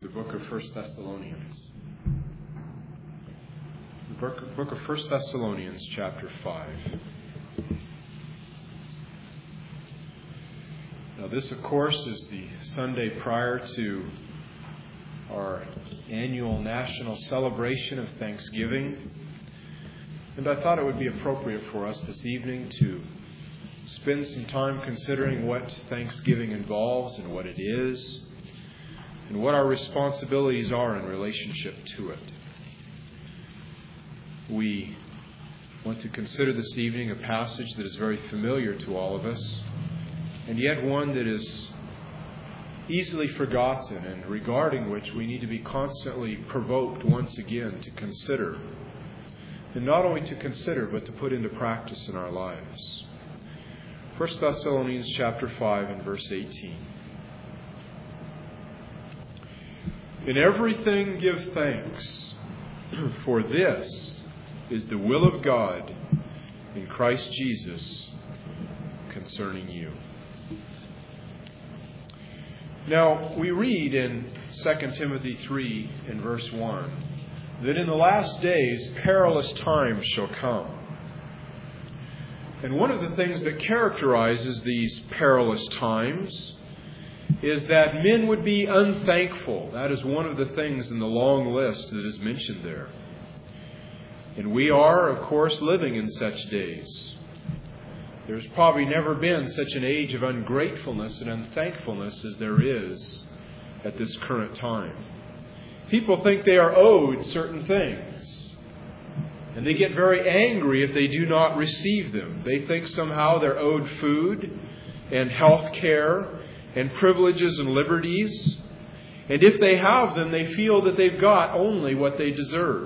The book of 1 Thessalonians. The book of 1 Thessalonians, chapter 5. Now this, of course, is the Sunday prior to our annual national celebration of Thanksgiving. And I thought it would be appropriate for us this evening to spend some time considering what Thanksgiving involves and what it is, and what our responsibilities are in relationship to it. We want to consider this evening a passage that is very familiar to all of us, and yet one that is easily forgotten, and regarding which we need to be constantly provoked once again to consider. And not only to consider, but to put into practice in our lives. 1 Thessalonians chapter 5 and verse 18. In everything give thanks, for this is the will of God in Christ Jesus concerning you. Now, we read in 2 Timothy 3 in verse 1 that in the last days perilous times shall come. And one of the things that characterizes these perilous times is that men would be unthankful. That is one of the things in the long list that is mentioned there. And we are, of course, living in such days. There's probably never been such an age of ungratefulness and unthankfulness as there is at this current time. People think they are owed certain things, and they get very angry if they do not receive them. They think somehow they're owed food and health care and privileges and liberties. And if they have them, they feel that they've got only what they deserve.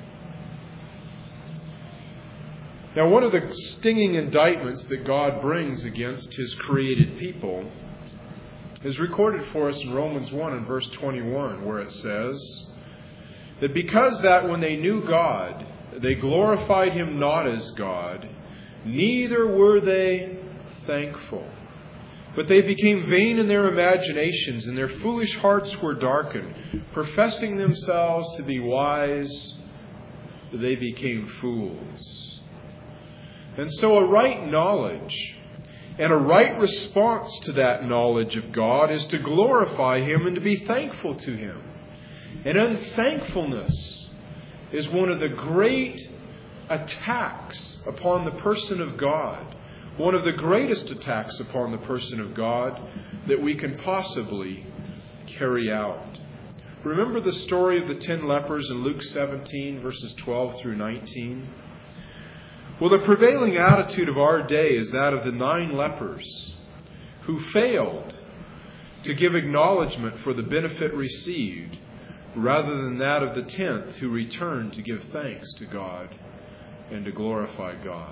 Now, one of the stinging indictments that God brings against His created people is recorded for us in Romans 1 and verse 21, where it says that because that when they knew God, they glorified Him not as God, neither were they thankful. But they became vain in their imaginations, and their foolish hearts were darkened. Professing themselves to be wise, they became fools. And so a right knowledge and a right response to that knowledge of God is to glorify Him and to be thankful to Him. And unthankfulness is one of the great attacks upon the person of God. One of the greatest attacks upon the person of God that we can possibly carry out. Remember the story of the 10 lepers in Luke 17, verses 12 through 19? Well, the prevailing attitude of our day is that of the 9 lepers who failed to give acknowledgement for the benefit received, rather than that of the 10th who returned to give thanks to God and to glorify God.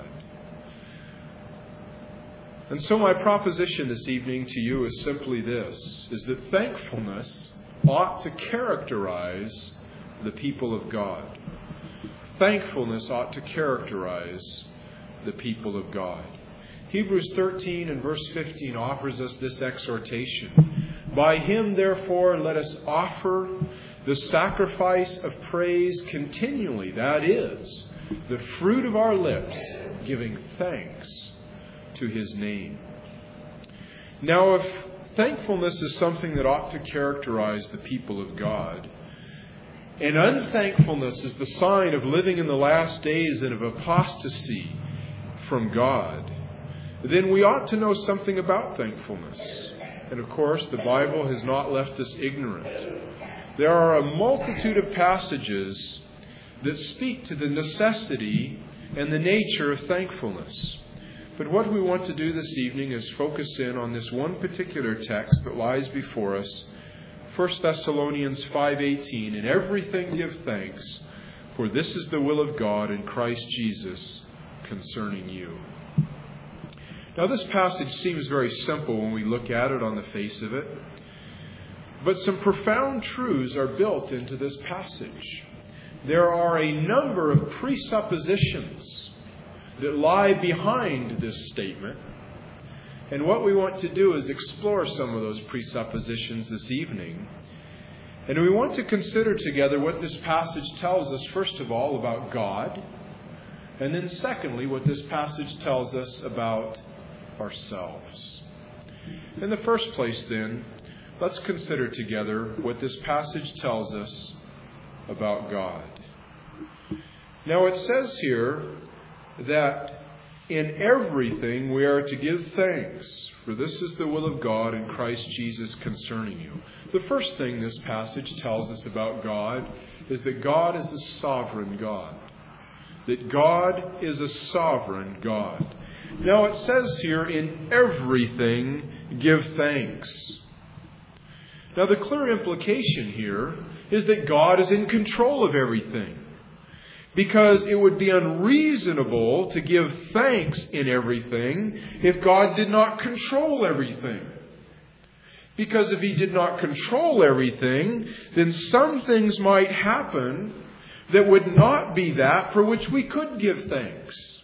And so my proposition this evening to you is simply this, is that thankfulness ought to characterize the people of God. Thankfulness ought to characterize the people of God. Hebrews 13 and verse 15 offers us this exhortation. By Him, therefore, let us offer the sacrifice of praise continually. That is, the fruit of our lips, giving thanks to His name. Now, if thankfulness is something that ought to characterize the people of God, and unthankfulness is the sign of living in the last days and of apostasy from God, then we ought to know something about thankfulness. And of course, the Bible has not left us ignorant. There are a multitude of passages that speak to the necessity and the nature of thankfulness. But what we want to do this evening is focus in on this one particular text that lies before us, 1 Thessalonians 5:18, in everything give thanks, for this is the will of God in Christ Jesus concerning you. Now this passage seems very simple when we look at it on the face of it, but some profound truths are built into this passage. There are a number of presuppositions that lie behind this statement. And what we want to do is explore some of those presuppositions this evening And we want to consider together what this passage tells us, first of all, about God. And then secondly, what this passage tells us about ourselves. In the first place, then, let's consider together what this passage tells us about God. Now, it says here that in everything we are to give thanks, for this is the will of God in Christ Jesus concerning you. The first thing this passage tells us about God is that God is a sovereign God. That God is a sovereign God. Now it says here, in everything give thanks. Now the clear implication here is that God is in control of everything. Because it would be unreasonable to give thanks in everything if God did not control everything. Because if He did not control everything, then some things might happen that would not be that for which we could give thanks.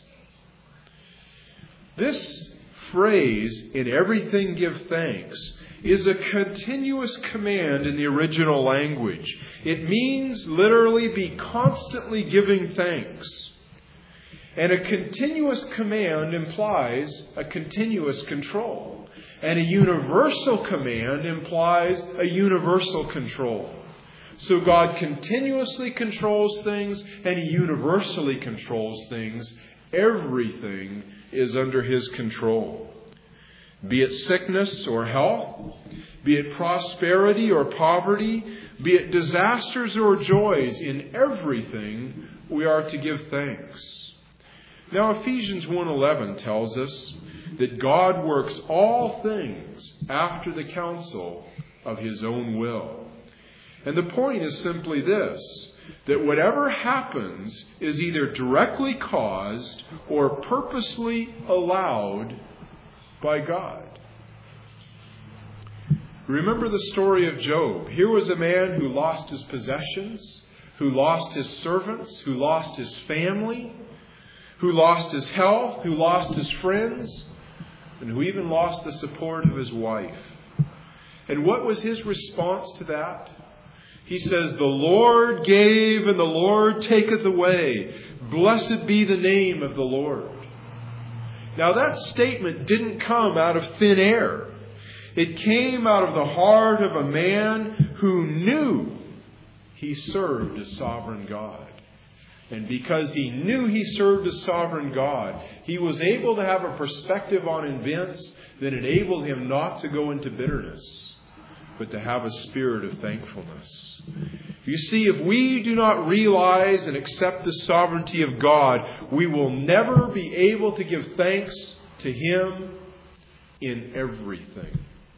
This phrase, in everything give thanks, is a continuous command in the original language. It means literally be constantly giving thanks. And a continuous command implies a continuous control. And a universal command implies a universal control. So God continuously controls things and He universally controls things. Everything is under His control. Be it sickness or health, be it prosperity or poverty, be it disasters or joys, in everything we are to give thanks. Now Ephesians 1:11 tells us that God works all things after the counsel of His own will. And the point is simply this, that whatever happens is either directly caused or purposely allowed by God. Remember the story of Job. Here was a man who lost his possessions, who lost his servants, who lost his family, who lost his health, who lost his friends, and who even lost the support of his wife. And what was his response to that? He says, "The Lord gave and the Lord taketh away. Blessed be the name of the Lord." Now that statement didn't come out of thin air. It came out of the heart of a man who knew he served a sovereign God. And because he knew he served a sovereign God, he was able to have a perspective on events that enabled him not to go into bitterness, but to have a spirit of thankfulness. You see, if we do not realize and accept the sovereignty of God, we will never be able to give thanks to Him in everything.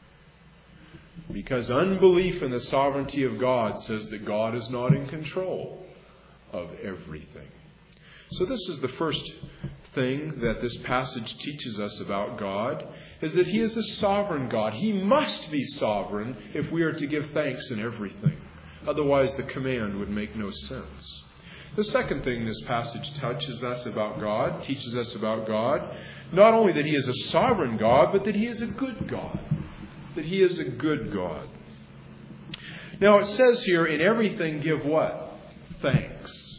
Because unbelief in the sovereignty of God says that God is not in control of everything. So this is the first thing that this passage teaches us about God, is that He is a sovereign God. He must be sovereign if we are to give thanks in everything. Otherwise, the command would make no sense. The second thing this passage teaches us about God, not only that He is a sovereign God, but that He is a good God. That He is a good God. Now it says here, in everything give what? Thanks.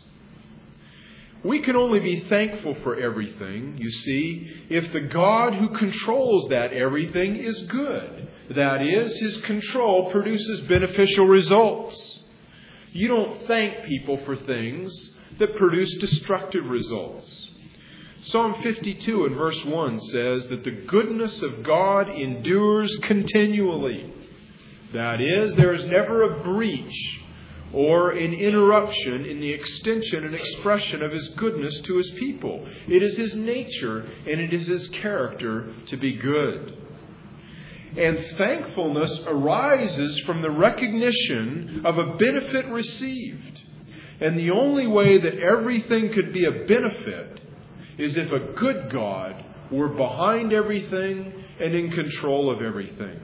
We can only be thankful for everything, you see, if the God who controls that everything is good. That is, His control produces beneficial results. You don't thank people for things that produce destructive results. Psalm 52 and verse 1 says that the goodness of God endures continually. That is, there is never a breach or an interruption in the extension and expression of His goodness to His people. It is His nature and it is His character to be good. And thankfulness arises from the recognition of a benefit received. And the only way that everything could be a benefit is if a good God were behind everything and in control of everything.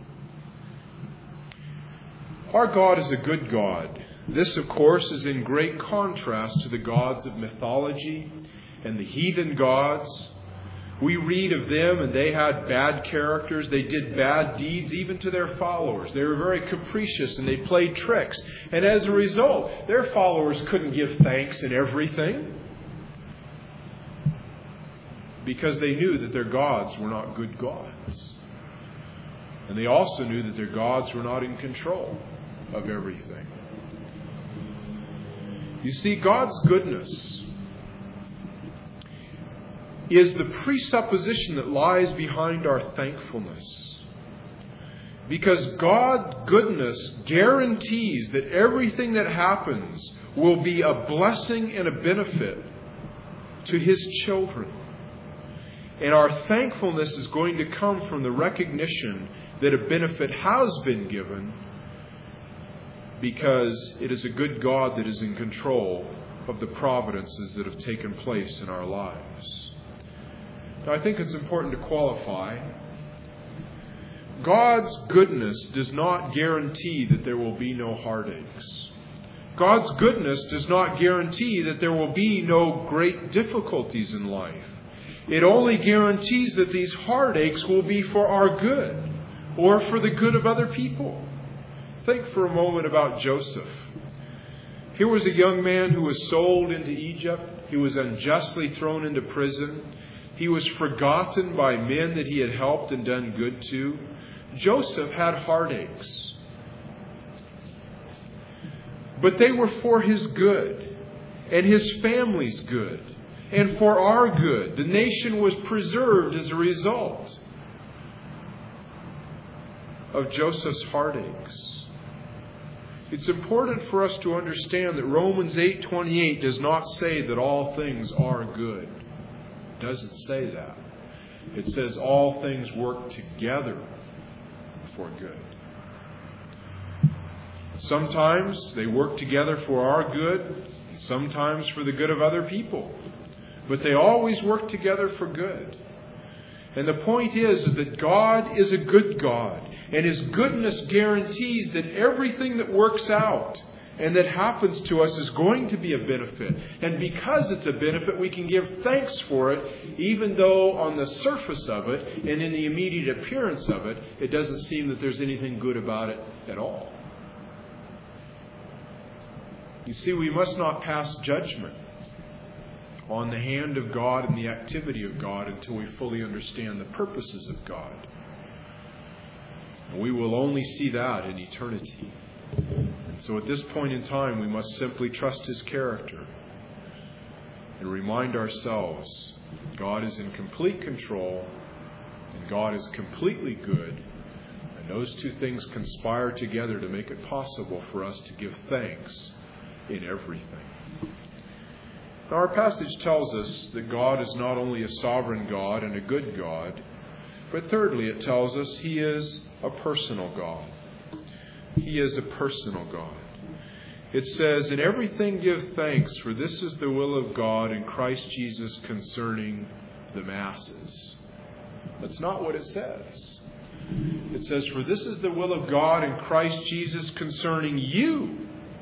Our God is a good God. This, of course, is in great contrast to the gods of mythology and the heathen gods, We read of them, and they had bad characters. They did bad deeds even to their followers. They were very capricious, and they played tricks. And as a result, their followers couldn't give thanks in everything, because they knew that their gods were not good gods. And they also knew that their gods were not in control of everything. You see, God's goodness is the presupposition that lies behind our thankfulness. Because God's goodness guarantees that everything that happens will be a blessing and a benefit to His children. And our thankfulness is going to come from the recognition that a benefit has been given, because it is a good God that is in control of the providences that have taken place in our lives. Now, I think it's important to qualify. God's goodness does not guarantee that there will be no heartaches. God's goodness does not guarantee that there will be no great difficulties in life. It only guarantees that these heartaches will be for our good or for the good of other people. Think for a moment about Joseph. Here was a young man who was sold into Egypt. He was unjustly thrown into prison. He was forgotten by men that he had helped and done good to. Joseph had heartaches, but they were for his good and his family's good and for our good. The nation was preserved as a result of Joseph's heartaches. It's important for us to understand that Romans 8:28 does not say that all things are good. It doesn't say that. It says all things work together for good. Sometimes they work together for our good, sometimes for the good of other people. But they always work together for good. And the point is that God is a good God. And His goodness guarantees that everything that works out and that happens to us is going to be a benefit. And because it's a benefit, we can give thanks for it, even though on the surface of it and in the immediate appearance of it, it doesn't seem that there's anything good about it at all. You see, we must not pass judgment on the hand of God and the activity of God until we fully understand the purposes of God. And we will only see that in eternity. And so at this point in time, we must simply trust His character and remind ourselves God is in complete control and God is completely good. And those two things conspire together to make it possible for us to give thanks in everything. Now, our passage tells us that God is not only a sovereign God and a good God, but thirdly, it tells us He is a personal God. He is a personal God. It says, "In everything give thanks, for this is the will of God in Christ Jesus concerning the masses." That's not what it says. It says, "For this is the will of God in Christ Jesus concerning you."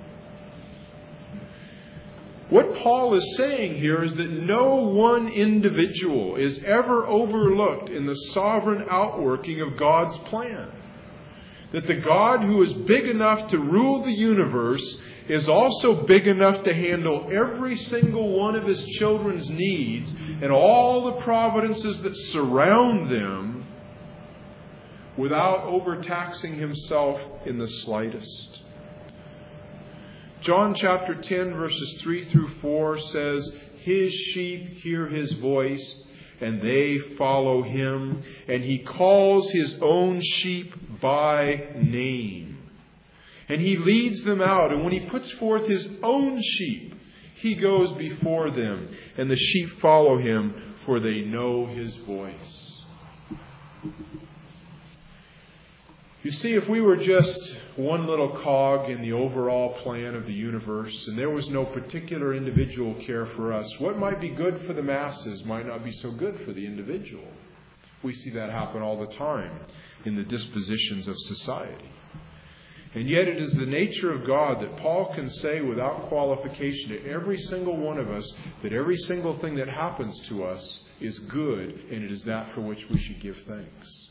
What Paul is saying here is that no one individual is ever overlooked in the sovereign outworking of God's plan. That the God who is big enough to rule the universe is also big enough to handle every single one of His children's needs and all the providences that surround them without overtaxing Himself in the slightest. John chapter 10 verses 3 through 4 says, "His sheep hear His voice, and they follow Him, and He calls His own sheep by name. And He leads them out, and when He puts forth His own sheep, He goes before them, and the sheep follow Him, for they know His voice." You see, if we were just one little cog in the overall plan of the universe, and there was no particular individual care for us, what might be good for the masses might not be so good for the individual. We see that happen all the time in the dispositions of society. And yet it is the nature of God that Paul can say without qualification to every single one of us that every single thing that happens to us is good, and it is that for which we should give thanks.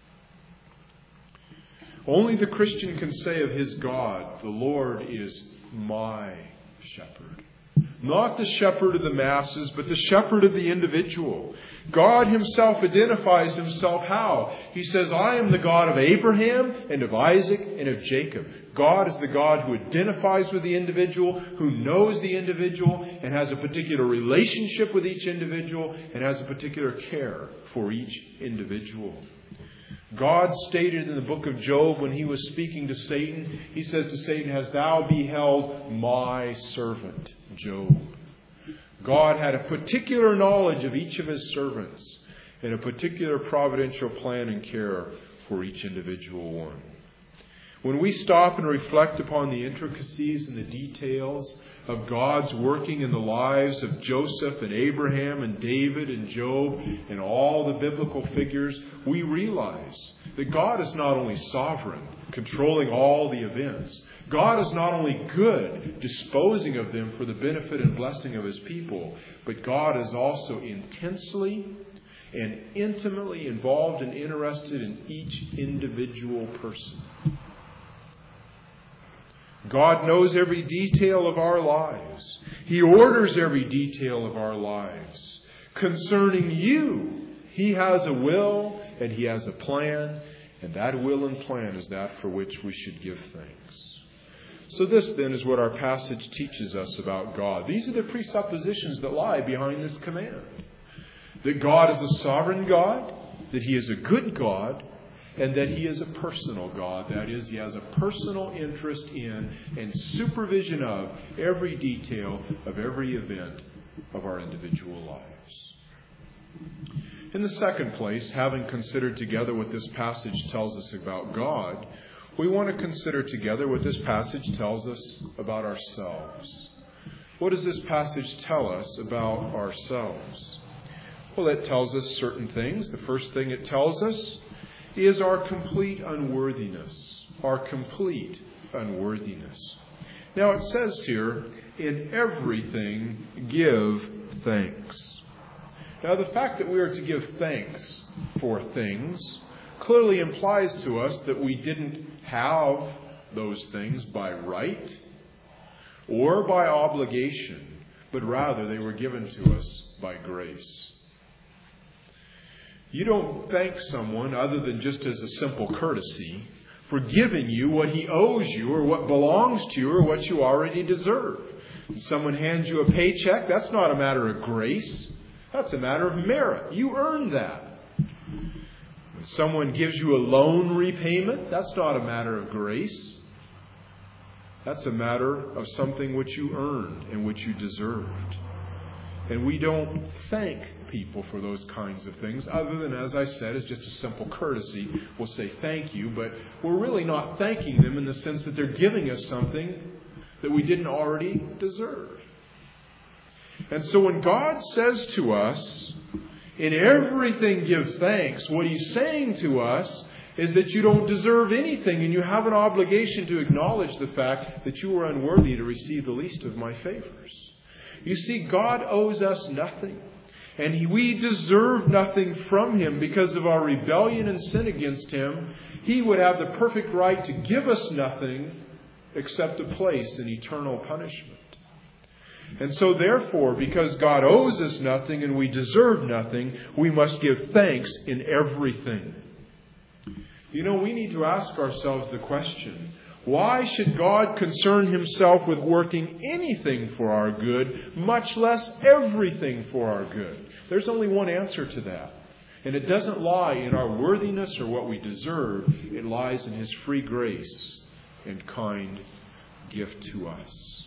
Only the Christian can say of his God, the Lord is my shepherd. Not the shepherd of the masses, but the shepherd of the individual. God himself identifies himself how? He says, I am the God of Abraham and of Isaac and of Jacob. God is the God who identifies with the individual, who knows the individual, and has a particular relationship with each individual, and has a particular care for each individual. God stated in the book of Job when he was speaking to Satan, he says to Satan, Hast thou beheld my servant, Job? God had a particular knowledge of each of his servants and a particular providential plan and care for each individual one. When we stop and reflect upon the intricacies and the details of God's working in the lives of Joseph and Abraham and David and Job and all the biblical figures, we realize that God is not only sovereign, controlling all the events. God is not only good, disposing of them for the benefit and blessing of his people, but God is also intensely and intimately involved and interested in each individual person. God knows every detail of our lives. He orders every detail of our lives. Concerning you, he has a will and he has a plan, and that will and plan is that for which we should give thanks. So this then is what our passage teaches us about God. These are the presuppositions that lie behind this command. That God is a sovereign God, that he is a good God, and that he is a personal God. That is, he has a personal interest in and supervision of every detail of every event of our individual lives. In the second place, having considered together what this passage tells us about God, we want to consider together what this passage tells us about ourselves. What does this passage tell us about ourselves? Well, it tells us certain things. The first thing it tells us is our complete unworthiness. Our complete unworthiness. Now it says here, in everything give thanks. Now the fact that we are to give thanks for things clearly implies to us that we didn't have those things by right or by obligation, but rather they were given to us by grace. You don't thank someone other than just as a simple courtesy for giving you what he owes you or what belongs to you or what you already deserve. When someone hands you a paycheck, that's not a matter of grace. That's a matter of merit. You earned that. When someone gives you a loan repayment, that's not a matter of grace. That's a matter of something which you earned and which you deserved. And we don't thank people for those kinds of things, other than, as I said, as just a simple courtesy. We'll say thank you, but we're really not thanking them in the sense that they're giving us something that we didn't already deserve. And so when God says to us, in everything give thanks, what he's saying to us is that you don't deserve anything, and you have an obligation to acknowledge the fact that you are unworthy to receive the least of my favors. You see, God owes us nothing. And we deserve nothing from him because of our rebellion and sin against him. He would have the perfect right to give us nothing except a place in eternal punishment. And so therefore, because God owes us nothing and we deserve nothing, we must give thanks in everything. You know, we need to ask ourselves the question, why should God concern himself with working anything for our good, much less everything for our good? There's only one answer to that. And it doesn't lie in our worthiness or what we deserve. It lies in his free grace and kind gift to us.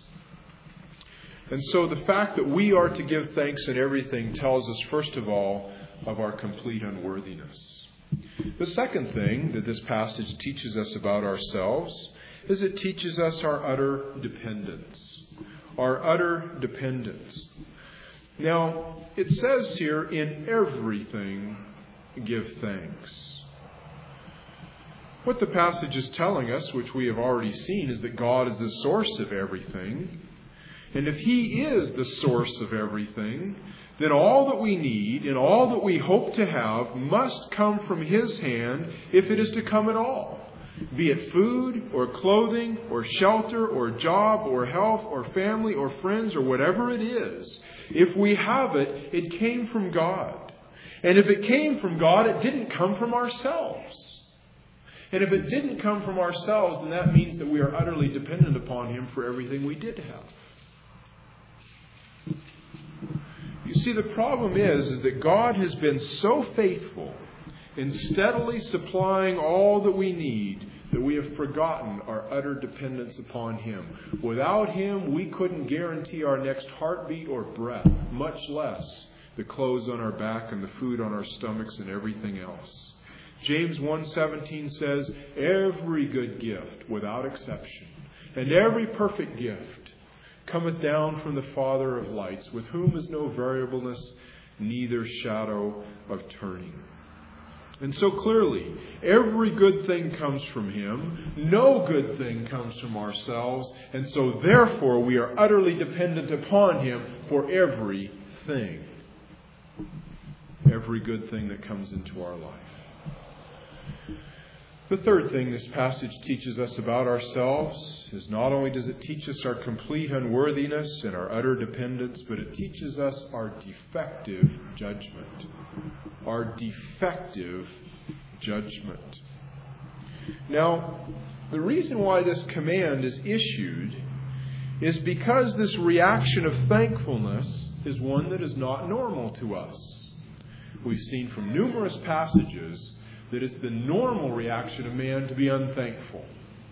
And so the fact that we are to give thanks in everything tells us, first of all, of our complete unworthiness. The second thing that this passage teaches us about ourselves is it teaches us our utter dependence. Our utter dependence. Now, it says here, in everything give thanks. What the passage is telling us, which we have already seen, is that God is the source of everything. And if He is the source of everything, then all that we need and all that we hope to have must come from His hand if it is to come at all. Be it food or clothing or shelter or job or health or family or friends or whatever it is. If we have it, it came from God. And if it came from God, it didn't come from ourselves. And if it didn't come from ourselves, then that means that we are utterly dependent upon Him for everything we did have. You see, the problem is that God has been so faithful in steadily supplying all that we need that we have forgotten our utter dependence upon Him. Without Him, we couldn't guarantee our next heartbeat or breath, much less the clothes on our back and the food on our stomachs and everything else. James 1:17 says, "Every good gift, without exception, and every perfect gift cometh down from the Father of lights, with whom is no variableness, neither shadow of turning." And so clearly, every good thing comes from Him. No good thing comes from ourselves. And so therefore, we are utterly dependent upon Him for everything. Every good thing that comes into our life. The third thing this passage teaches us about ourselves is not only does it teach us our complete unworthiness and our utter dependence, but it teaches us our defective judgment. Our defective judgment. Now, the reason why this command is issued is because this reaction of thankfulness is one that is not normal to us. We've seen from numerous passages that it's the normal reaction of man to be unthankful.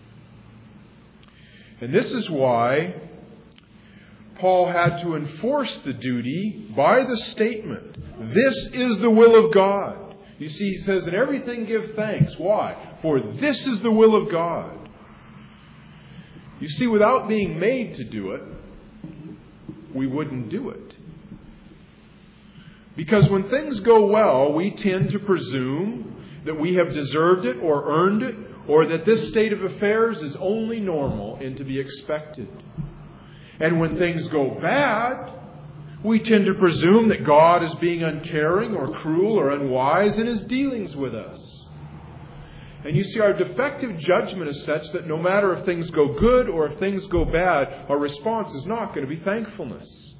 And this is why Paul had to enforce the duty by the statement, "This is the will of God." You see, he says, "In everything give thanks." Why? For this is the will of God. You see, without being made to do it, we wouldn't do it. Because when things go well, we tend to presume that we have deserved it or earned it, or that this state of affairs is only normal and to be expected. And when things go bad, we tend to presume that God is being uncaring or cruel or unwise in His dealings with us. And you see, our defective judgment is such that no matter if things go good or if things go bad, our response is not going to be thankfulness.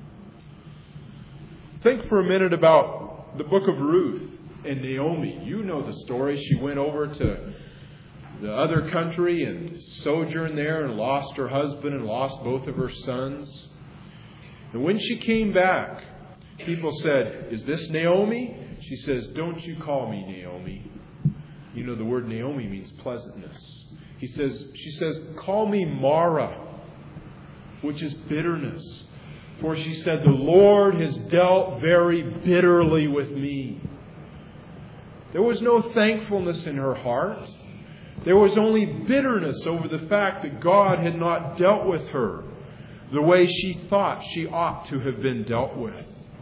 Think for a minute about the book of Ruth and Naomi. You know the story. She went over to the other country and sojourned there and lost her husband and lost both of her sons. And when she came back, people said, "Is this Naomi?" She says, "Don't you call me Naomi." You know the word Naomi means pleasantness. She says, "Call me Mara," which is bitterness. For she said, "The Lord has dealt very bitterly with me." There was no thankfulness in her heart. There was only bitterness over the fact that God had not dealt with her the way she thought she ought to have been dealt with.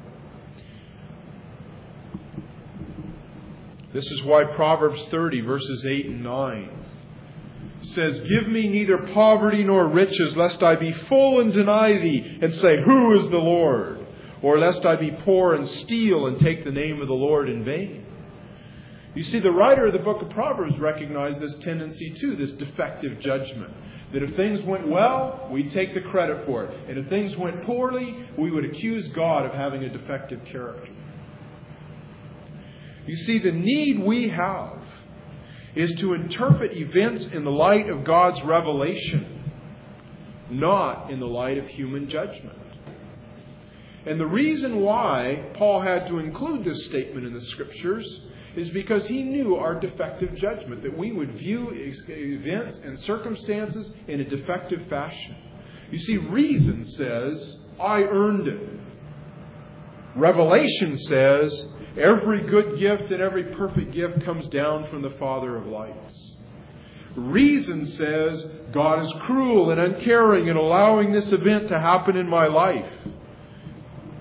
This is why Proverbs 30 verses 8 and 9 says, "Give me neither poverty nor riches, lest I be full and deny Thee, and say, Who is the Lord? Or lest I be poor and steal and take the name of the Lord in vain." You see, the writer of the book of Proverbs recognized this tendency too, this defective judgment. That if things went well, we'd take the credit for it. And if things went poorly, we would accuse God of having a defective character. You see, the need we have is to interpret events in the light of God's revelation, not in the light of human judgment. And the reason why Paul had to include this statement in the Scriptures is because he knew our defective judgment, that we would view events and circumstances in a defective fashion. You see, reason says, "I earned it." Revelation says, every good gift and every perfect gift comes down from the Father of lights. Reason says, God is cruel and uncaring in allowing this event to happen in my life.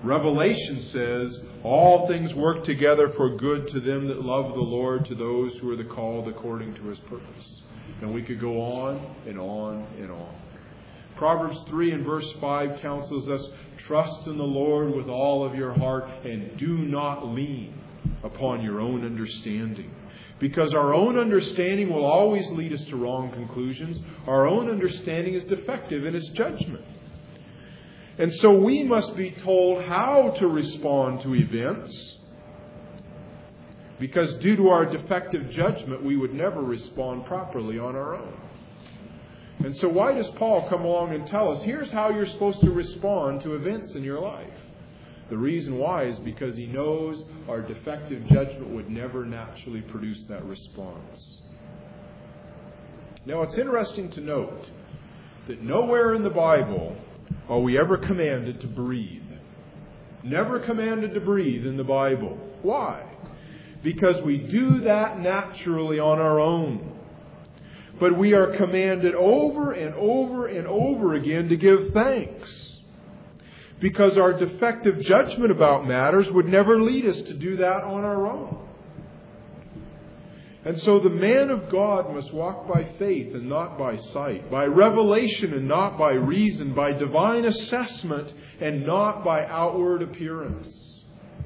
Revelation says, all things work together for good to them that love the Lord, to those who are the called according to His purpose. And we could go on and on and on. Proverbs 3 and verse 5 counsels us, trust in the Lord with all of your heart and do not lean upon your own understanding. Because our own understanding will always lead us to wrong conclusions. Our own understanding is defective in its judgment. And so we must be told how to respond to events. Because due to our defective judgment, we would never respond properly on our own. And so why does Paul come along and tell us, here's how you're supposed to respond to events in your life? The reason why is because he knows our defective judgment would never naturally produce that response. Now, it's interesting to note that nowhere in the Bible are we ever commanded to breathe. Never commanded to breathe in the Bible. Why? Because we do that naturally on our own. But we are commanded over and over and over again to give thanks. Because our defective judgment about matters would never lead us to do that on our own. And so the man of God must walk by faith and not by sight, by revelation and not by reason, by divine assessment and not by outward appearance.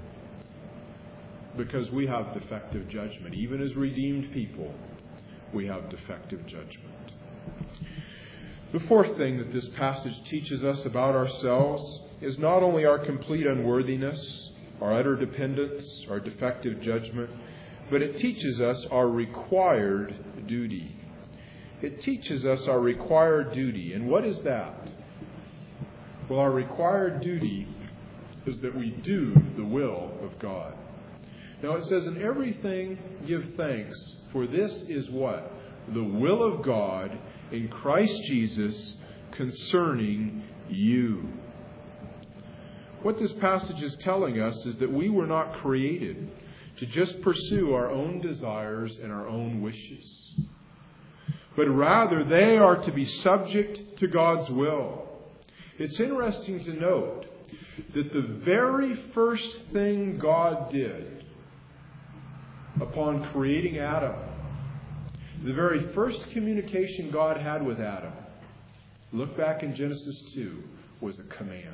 Because we have defective judgment. Even as redeemed people, we have defective judgment. The fourth thing that this passage teaches us about ourselves is not only our complete unworthiness, our utter dependence, our defective judgment, but it teaches us our required duty. It teaches us our required duty. And what is that? Well, our required duty is that we do the will of God. Now it says, in everything give thanks, for this is what? The will of God in Christ Jesus concerning you. What this passage is telling us is that we were not created to just pursue our own desires and our own wishes, but rather they are to be subject to God's will. It's interesting to note that the very first thing God did upon creating Adam, the very first communication God had with Adam, look back in Genesis 2, was a command.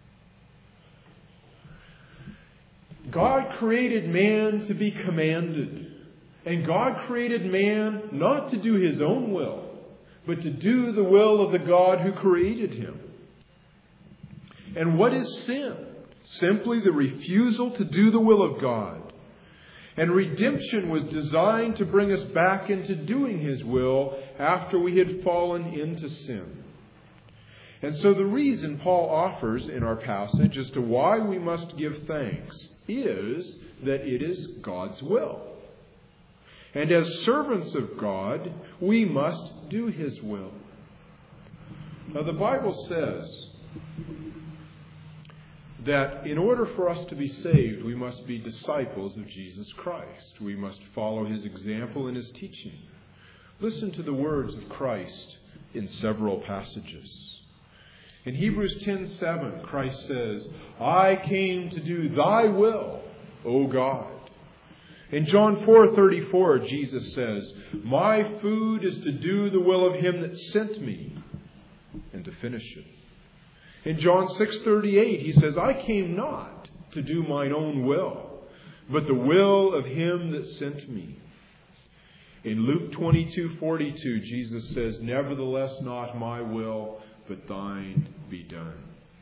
God created man to be commanded. And God created man not to do his own will, but to do the will of the God who created him. And what is sin? Simply the refusal to do the will of God. And redemption was designed to bring us back into doing His will after we had fallen into sin. And so the reason Paul offers in our passage as to why we must give thanks is that it is God's will. And as servants of God, we must do His will. Now the Bible says that in order for us to be saved, we must be disciples of Jesus Christ. We must follow His example and His teaching. Listen to the words of Christ in several passages. In Hebrews 10:7, Christ says, I came to do thy will, O God. In John 4:34, Jesus says, my food is to do the will of Him that sent me and to finish it. In John 6:38, He says, I came not to do mine own will, but the will of Him that sent me. In Luke 22:42, Jesus says, nevertheless not my will, but thine be done.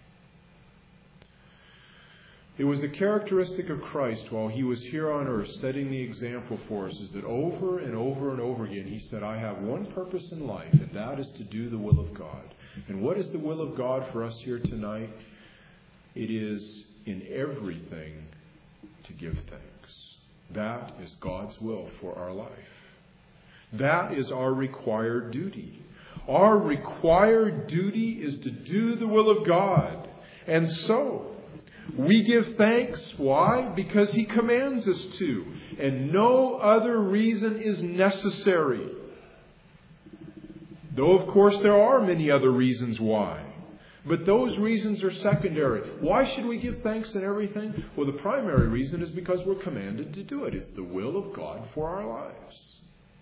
It was a characteristic of Christ while He was here on earth setting the example for us, is that over and over and over again He said, I have one purpose in life, and that is to do the will of God. And what is the will of God for us here tonight? It is in everything to give thanks. That is God's will for our life. That is our required duty. Our required duty is to do the will of God. And so, we give thanks. Why? Because He commands us to. And no other reason is necessary. Though, of course, there are many other reasons why. But those reasons are secondary. Why should we give thanks in everything? Well, the primary reason is because we're commanded to do it. It's the will of God for our lives.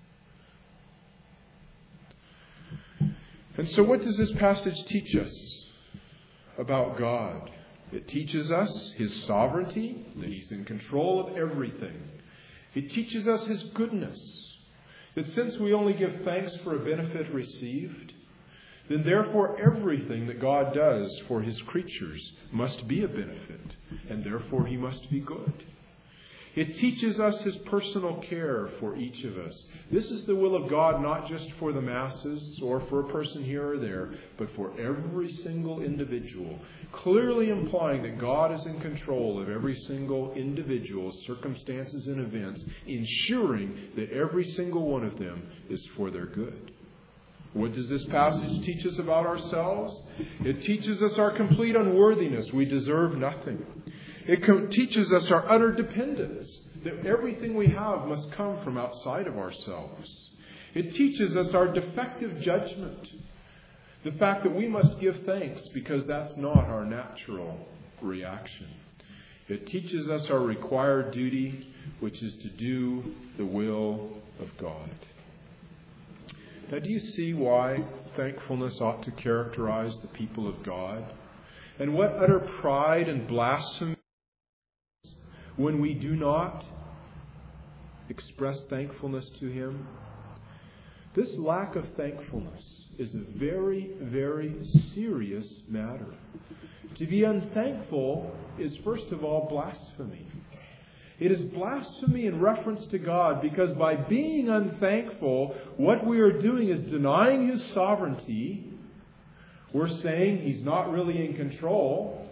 And so what does this passage teach us about God? It teaches us His sovereignty, that He's in control of everything. It teaches us His goodness, that since we only give thanks for a benefit received, then therefore everything that God does for His creatures must be a benefit, and therefore He must be good. It teaches us His personal care for each of us. This is the will of God, not just for the masses or for a person here or there, but for every single individual, clearly implying that God is in control of every single individual's circumstances and events, ensuring that every single one of them is for their good. What does this passage teach us about ourselves? It teaches us our complete unworthiness. We deserve nothing. It teaches us our utter dependence, that everything we have must come from outside of ourselves. It teaches us our defective judgment, the fact that we must give thanks because that's not our natural reaction. It teaches us our required duty, which is to do the will of God. Now, do you see why thankfulness ought to characterize the people of God? And what utter pride and blasphemy when we do not express thankfulness to Him? This lack of thankfulness is a very, very serious matter. To be unthankful is, first of all, blasphemy. It is blasphemy in reference to God, because by being unthankful, what we are doing is denying His sovereignty. We're saying He's not really in control.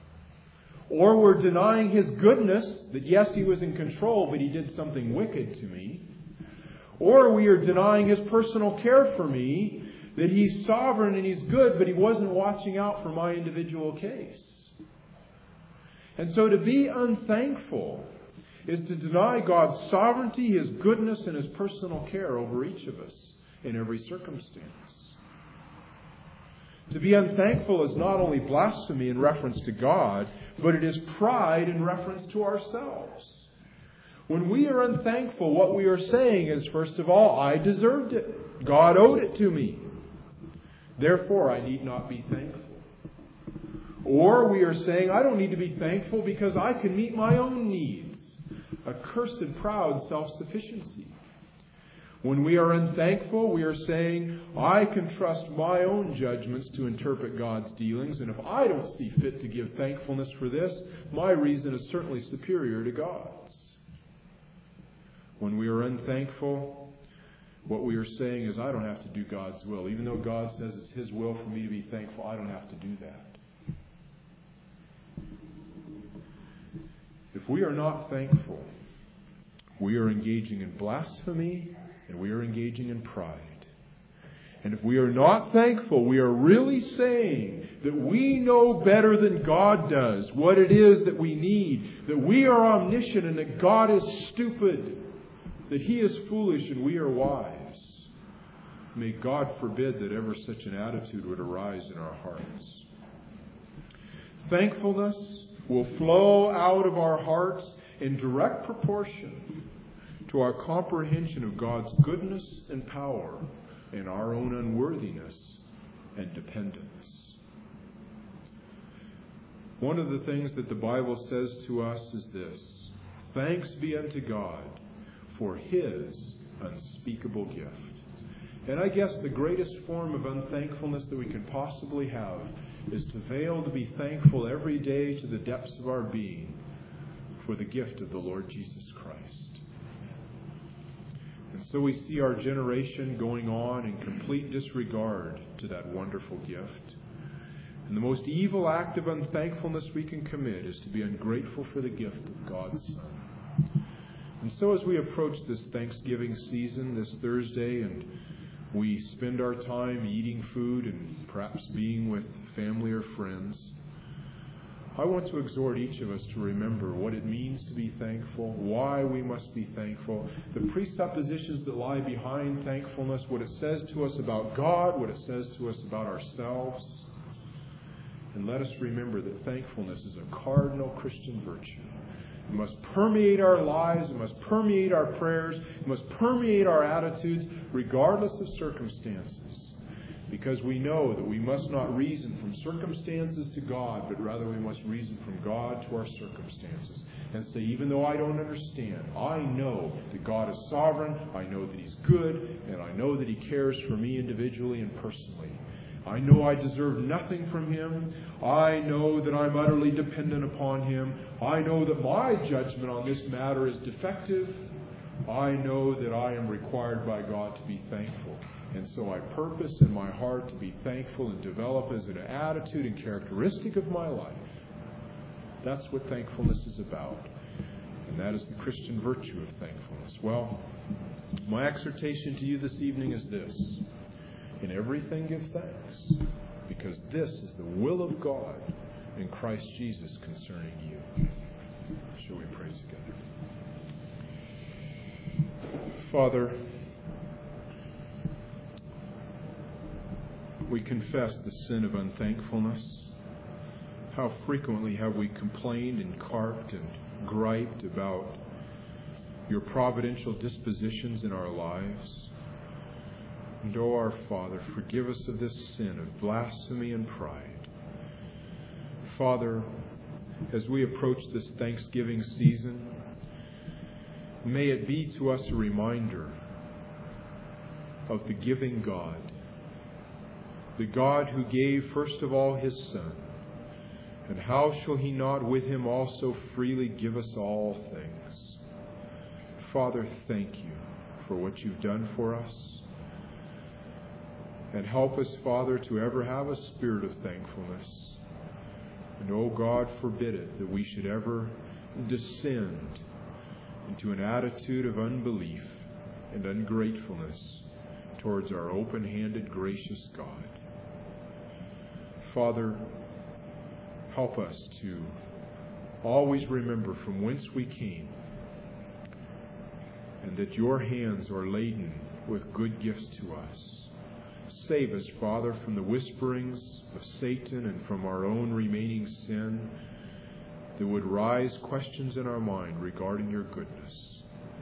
Or we're denying His goodness, that yes, He was in control, but He did something wicked to me. Or we are denying His personal care for me, that He's sovereign and He's good, but He wasn't watching out for my individual case. And so to be unthankful is to deny God's sovereignty, His goodness, and His personal care over each of us in every circumstance. To be unthankful is not only blasphemy in reference to God, but it is pride in reference to ourselves. When we are unthankful, what we are saying is, first of all, I deserved it. God owed it to me. Therefore, I need not be thankful. Or we are saying, I don't need to be thankful because I can meet my own needs. A cursed, proud self-sufficiency. When we are unthankful, we are saying, I can trust my own judgments to interpret God's dealings, and if I don't see fit to give thankfulness for this, my reason is certainly superior to God's. When we are unthankful, what we are saying is, I don't have to do God's will. Even though God says it's His will for me to be thankful, I don't have to do that. If we are not thankful, we are engaging in blasphemy and we are engaging in pride. And if we are not thankful, we are really saying that we know better than God does what it is that we need, that we are omniscient and that God is stupid, that He is foolish and we are wise. May God forbid that ever such an attitude would arise in our hearts. Thankfulness will flow out of our hearts in direct proportion to our comprehension of God's goodness and power and our own unworthiness and dependence. One of the things that the Bible says to us is this: thanks be unto God for His unspeakable gift. And I guess the greatest form of unthankfulness that we can possibly have is to fail to be thankful every day to the depths of our being for the gift of the Lord Jesus Christ. And so we see our generation going on in complete disregard to that wonderful gift. And the most evil act of unthankfulness we can commit is to be ungrateful for the gift of God's Son. And so as we approach this Thanksgiving season this Thursday, and we spend our time eating food and perhaps being with family or friends, I want to exhort each of us to remember what it means to be thankful, why we must be thankful, the presuppositions that lie behind thankfulness, what it says to us about God, what it says to us about ourselves. And let us remember that thankfulness is a cardinal Christian virtue. It must permeate our lives. It must permeate our prayers. It must permeate our attitudes, regardless of circumstances. Because we know that we must not reason from circumstances to God, but rather we must reason from God to our circumstances. And say, even though I don't understand, I know that God is sovereign, I know that He's good, and I know that He cares for me individually and personally. I know I deserve nothing from Him. I know that I'm utterly dependent upon Him. I know that my judgment on this matter is defective. I know that I am required by God to be thankful. And so I purpose in my heart to be thankful and develop as an attitude and characteristic of my life. That's what thankfulness is about. And that is the Christian virtue of thankfulness. Well, my exhortation to you this evening is this. In everything give thanks, because this is the will of God in Christ Jesus concerning you. Shall we pray together? Father, we confess the sin of unthankfulness. How frequently have we complained and carped and griped about your providential dispositions in our lives. And, O our Father, forgive us of this sin of blasphemy and pride. Father, as we approach this Thanksgiving season, may it be to us a reminder of the giving God, the God who gave first of all His Son, and how shall He not with Him also freely give us all things? Father, thank you for what you've done for us. And help us, Father, to ever have a spirit of thankfulness. And, oh God, forbid it that we should ever descend into an attitude of unbelief and ungratefulness towards our open-handed, gracious God. Father, help us to always remember from whence we came, and that your hands are laden with good gifts to us. Save us, Father, from the whisperings of Satan and from our own remaining sin that would rise questions in our mind regarding your goodness.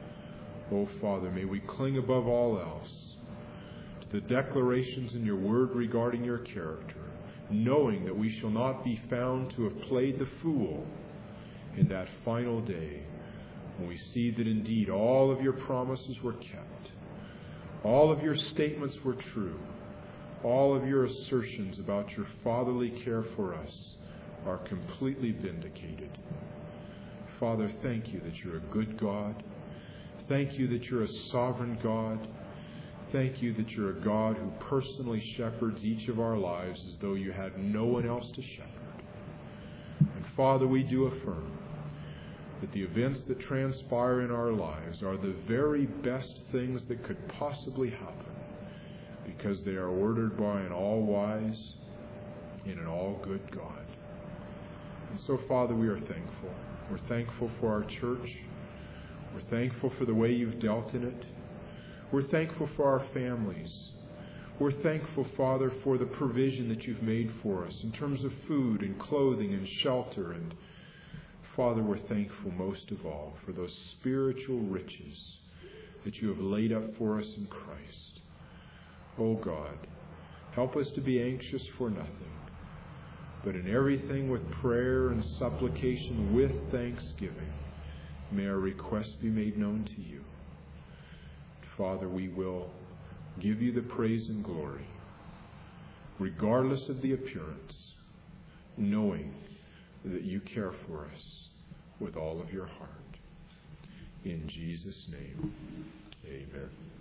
Oh, Father, may we cling above all else to the declarations in your word regarding your character, knowing that we shall not be found to have played the fool in that final day when we see that indeed all of your promises were kept, all of your statements were true, all of your assertions about your fatherly care for us are completely vindicated. Father, thank you that you're a good God. Thank you that you're a sovereign God. Thank you that you're a God who personally shepherds each of our lives as though you had no one else to shepherd. And Father, we do affirm that the events that transpire in our lives are the very best things that could possibly happen, because they are ordered by an all-wise and an all-good God. And so, Father, we are thankful. We're thankful for our church. We're thankful for the way you've dealt in it. We're thankful for our families. We're thankful, Father, for the provision that you've made for us in terms of food and clothing and shelter. And, Father, we're thankful most of all for those spiritual riches that you have laid up for us in Christ. Oh God, help us to be anxious for nothing, but in everything with prayer and supplication with thanksgiving, may our requests be made known to you. Father, we will give you the praise and glory, regardless of the appearance, knowing that you care for us with all of your heart. In Jesus' name, amen.